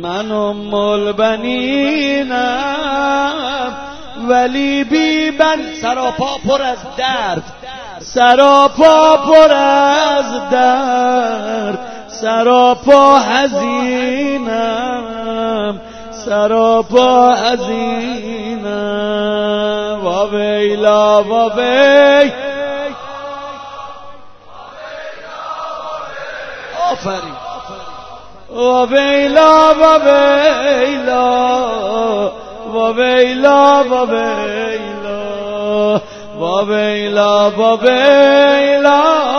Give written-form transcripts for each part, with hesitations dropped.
من البنینم ولی بی بن، سراپا پر از درد، سراپا پر از درد، سراپا حزینم، سراپا حزینم. و ویلا و وی، آفرین. و ویلا و ویلا و ویلا و ویلا و ویلا و ویلا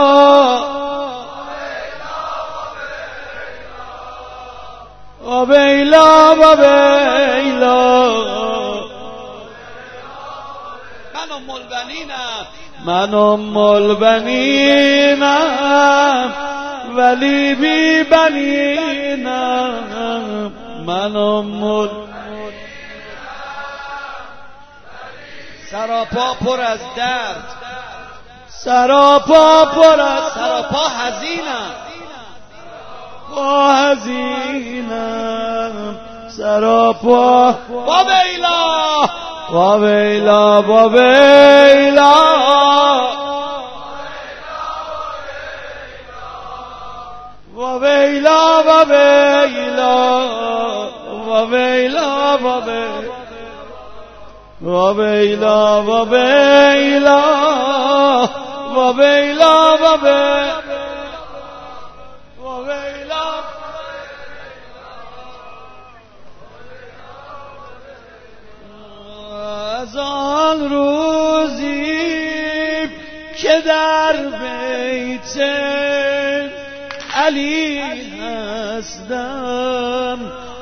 و ویلا و ویلا. من البنینم ولی بی بنینم. من سراپا پر از درد، سراپا پر از، سراپا حزینم، با حزینم، سراپا و ویلا و ویلا و ویلا و ویلا و ویلا و ویلا و ویلا و ویلا و ویلا و ویلا. از آن روزی که در بیت علی هستم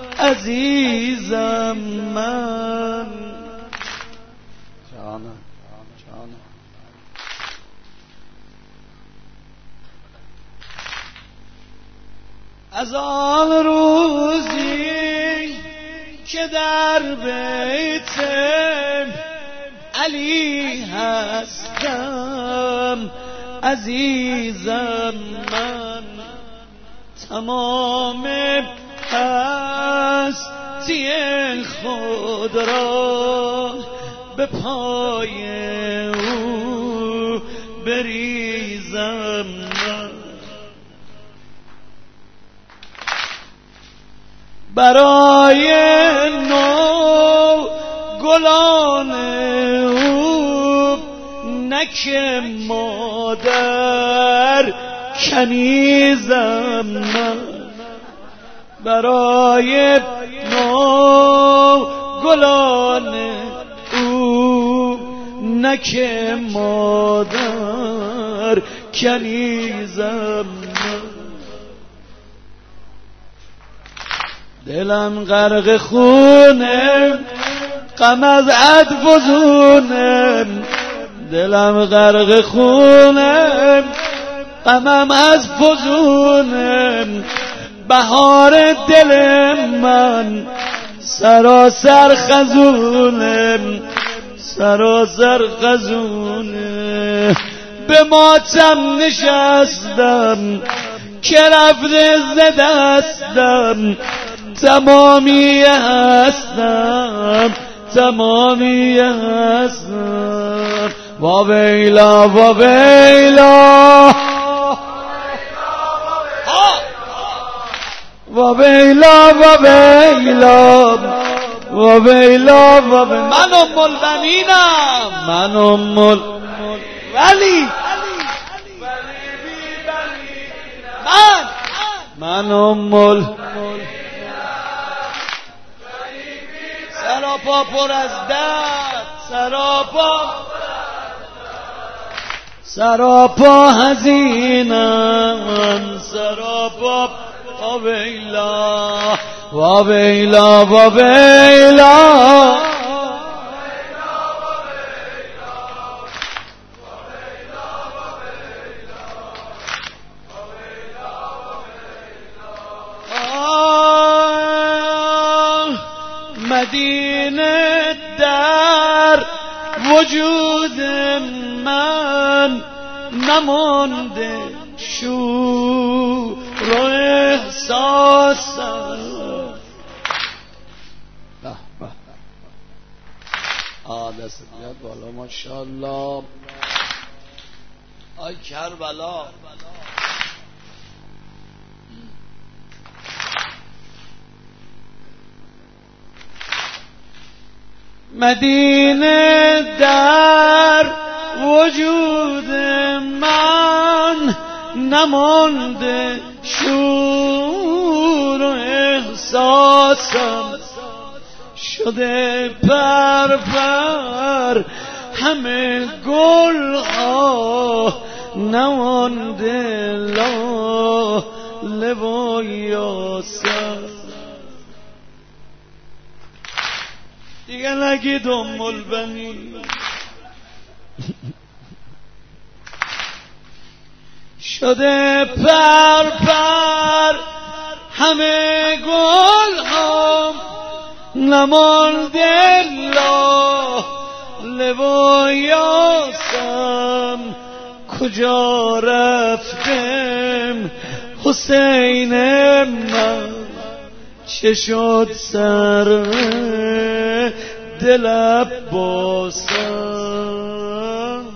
عزیزم من. جانم از آن روزی که در بیت علی هستم عزیزم من، تمام هستی خود را به پای او بریزم من. برای نو گلان او نک مادر کنیزم من. برای نو گلان او نک مادر کنیزم من. دلم غرق خونه غم از عد فزونه، دلم غرق خونه غمم از فزونه. بهار دل من سراسر خزونه، سراسر خزونه. به ماتم نشستم که رفته ز دستم، تمامی هستم، تمامی هستم. و ویلا و ویلا و ویلا و ویلا و ویلا و من البنینم، من ولی من سراپا پر از درد، سراپا حزینم، سراپا و ویلا و ویلا و ویلا. مدینه در وجود من نمانده شور و احساسم، دست بیاد بالا ماشاءالله. آی کربلا مدینه در وجود من نمانده، شور و احساسم شده پر پر، همه گل ها نمانده لاله و یاسم. دیگه نگید ام البنین شده پر پر، همه گل ها نمانده لاله و یاسم. کجا رفتم حسین من، چه شد سر دل عباسم.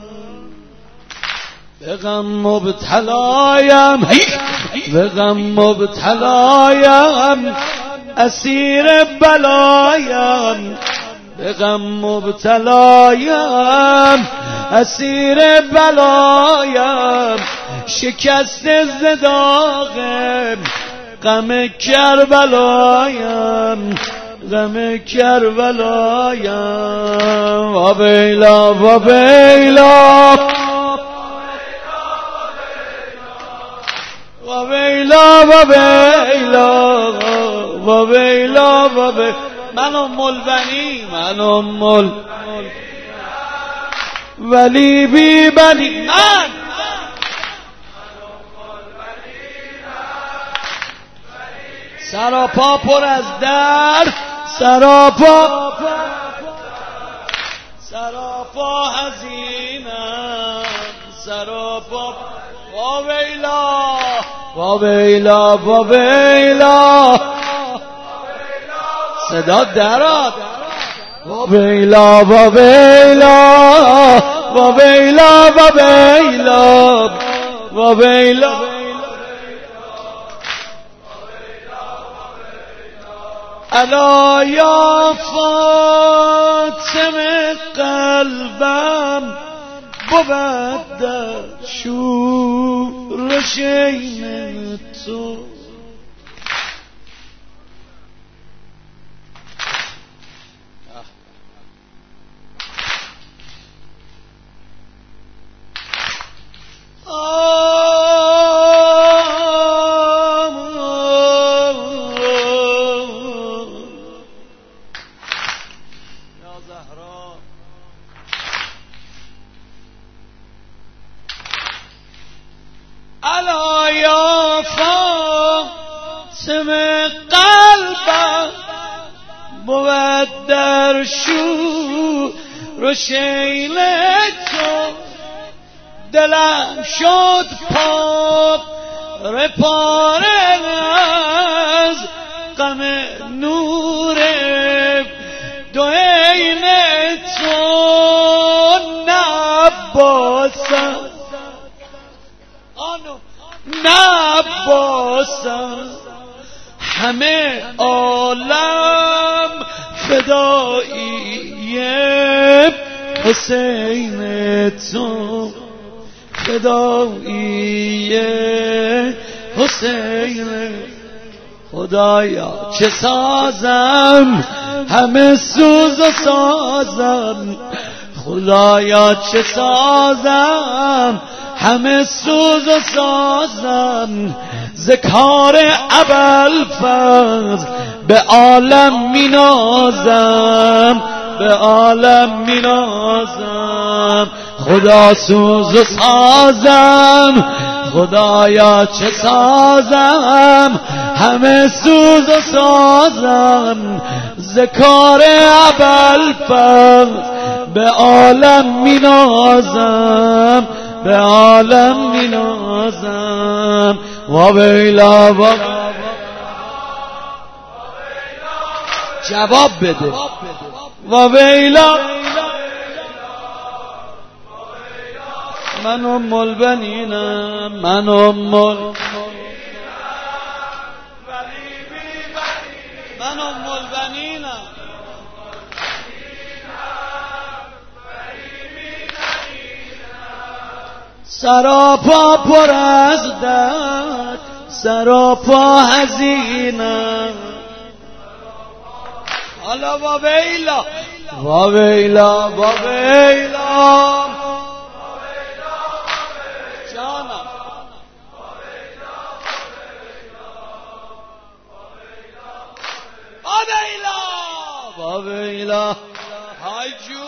به غم مبتلایم، به غم مبتلایم، اسیر بلایم. به غم مبتلایم، اسیر بلایم. شکست زداغم، غم کربلایم، غم کربلایم. و بیلا و بیلا و بیلا و بیلا و بیلا و بیلا. من ام البنی، من ام ولی بی بنی، من سراپا پر از درد، سراپا سراپا حزینم، سراپا و ویلا و ویلا و ویلا. صدا درات و ویلا و ویلا و ویلا و ویلا و ویلا. الا یا فاطمه قلبم بود در شورش این تو. الا یا فاطمه قلبم بود در شور شیل تو. دلم شد پاره پاره از غم نور دو عین تو. نباسم نباسم، همه عالم فدایی حسین تو، فدایی حسین. خدایا چه سازم، همه سوز و سازم. خدایا چه سازم، همه سوز و سازم. ز کار ابوالفضل به عالم می نازم، به عالم می نازم. خدا سوز و سازم، خدایا چه سازم، همه سوز و سازم. ز کار ابوالفضل به عالم می نازم، به عالم می نازم. و ویلا و جواب بده و ویلا من ام البنینم من ام البنینم سراپا پر از درد سراپا حزینم حالا با ویلا با ویلا با ویلا جانم با ویلا با ویلا های جو